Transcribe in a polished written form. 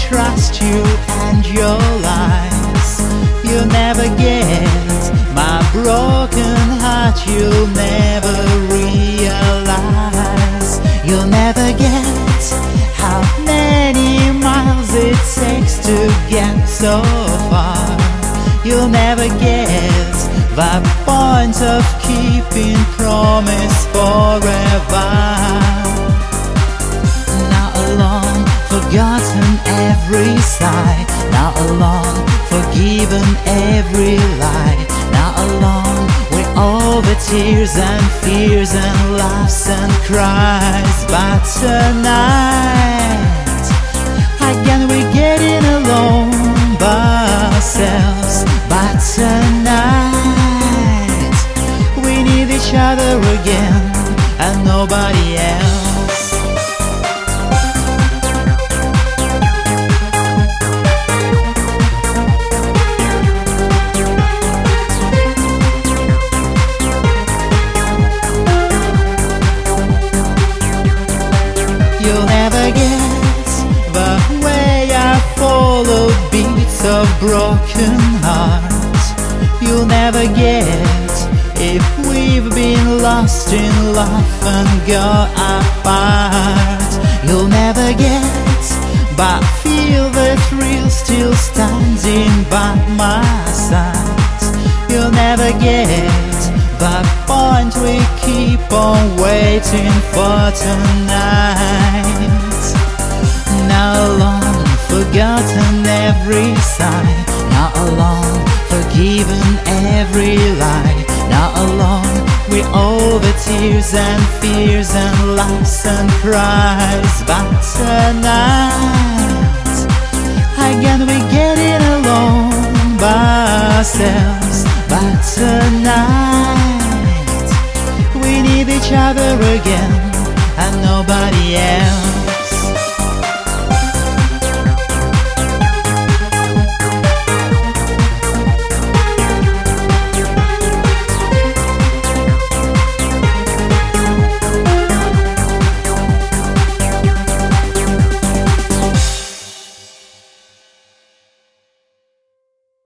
trust you and your lies. You'll never get my broken heart. You'll never realize. You'll never get how many miles it takes to get so far. You'll never get the point of keeping promise forever. Now alone, forgotten every sigh. Now alone, forgiven every lie. Now alone, with all the tears and fears and laughs and cries. But tonight, again we're getting alone by ourselves. But tonight, we need each other again and nobody else. You'll never get the way I follow beats of broken hearts. You'll never get if we've been lost in love and got apart. You'll never get, but feel the thrill still standing by my side. You'll never get the point we keep on waiting for tonight. Now alone, forgotten every sigh. Now alone, forgiven every lie. Now alone, with all the tears and fears and laughs and cries. But tonight, again we're getting alone by ourselves. But tonight, we need each other again and nobody else.